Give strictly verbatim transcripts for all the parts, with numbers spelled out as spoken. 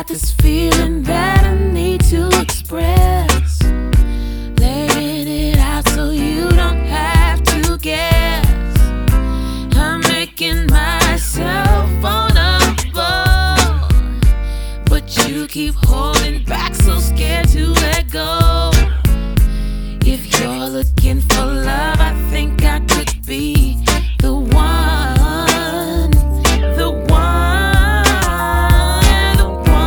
got this feeling that I need to express. Laying it out so you don't have to guess. I'm making myself vulnerable, but you keep holding back, so scared to let go. If you're looking for love, I think I could be the one, the one, the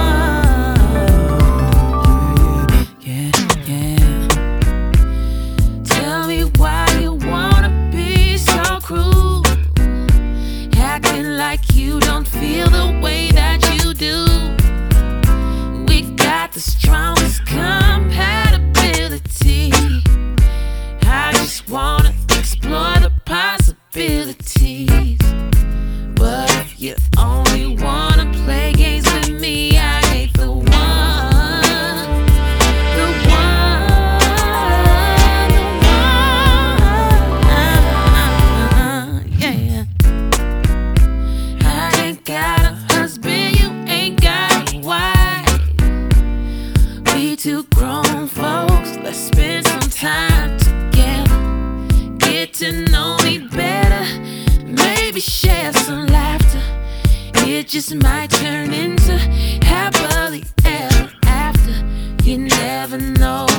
one. Yeah, yeah. Tell me why you wanna be so cruel, acting like you don't feel the way that you do. We've got the strongest compatibility. I just wanna explore the possibilities. But if you only wanna play games with me, I ain't the one, the one, the one. Yeah, yeah. I ain't got a husband, you ain't got a wife. We two grown folks, let's spend some time together. Get to know me better, maybe share some laughter. It just might turn into happily ever after. You never know.